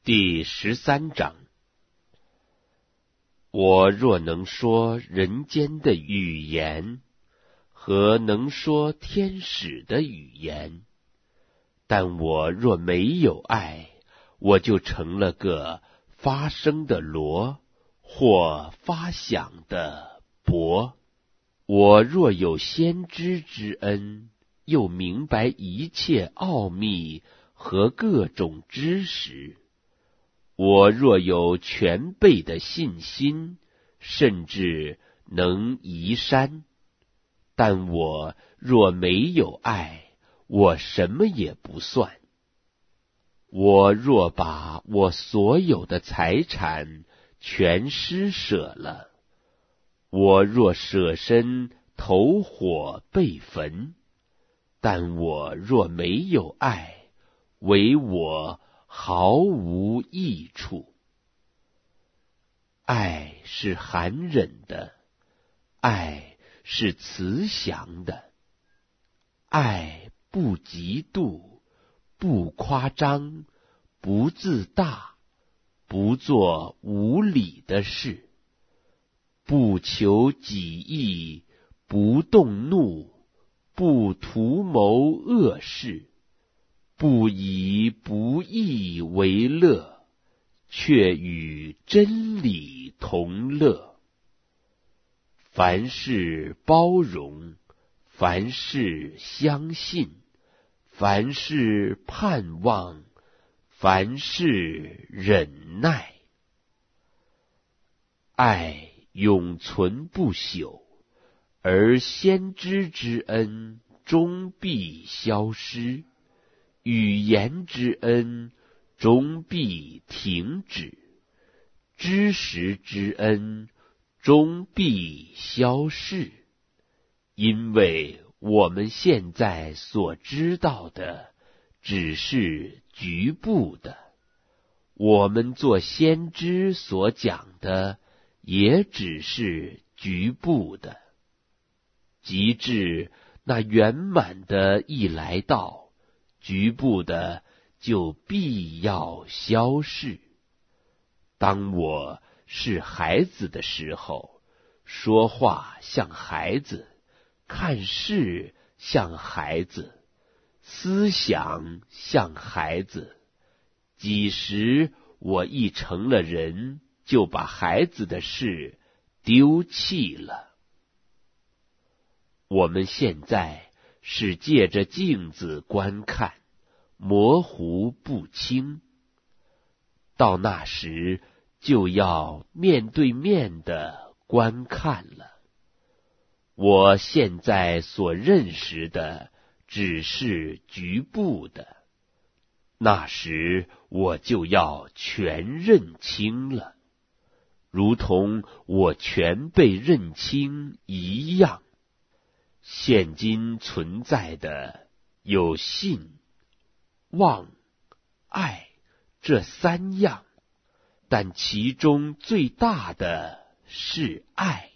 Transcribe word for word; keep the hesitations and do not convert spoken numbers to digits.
第十三章。我若能说人间的语言，和能说天使的语言，但我若没有爱，我就成了个发声的锣，或发响的钹。我若有先知之恩，又明白一切奥秘和各种知识，我若有全备的信心，甚至能移山，但我若没有爱，我什么也不算。我若把我所有的财产全施舍了，我若舍身投火被焚，但我若没有爱，为我毫无益处。爱是含忍的，爱是慈祥的，爱不嫉妒，不夸张，不自大，不做无理的事，不求己益，不动怒，不图谋恶事，不以不义为乐，却与真理同乐。凡事包容，凡事相信，凡事盼望，凡事忍耐。爱永存不朽，而先知之恩终必消失，语言之恩终必停止，知识之恩终必消逝。因为我们现在所知道的只是局部的，我们做先知所讲的也只是局部的。及至那圆满的一来到，局部的就必要消逝。当我是孩子的时候，说话像孩子，看事像孩子，思想像孩子。几时我一成了人，就把孩子的事丢弃了。我们现在是借着镜子观看，模糊不清，到那时就要面对面的观看了。我现在所认识的只是局部的，那时我就要全认清了，如同我全被认清一样。现今存在的有信、望、爱这三样，但其中最大的是爱。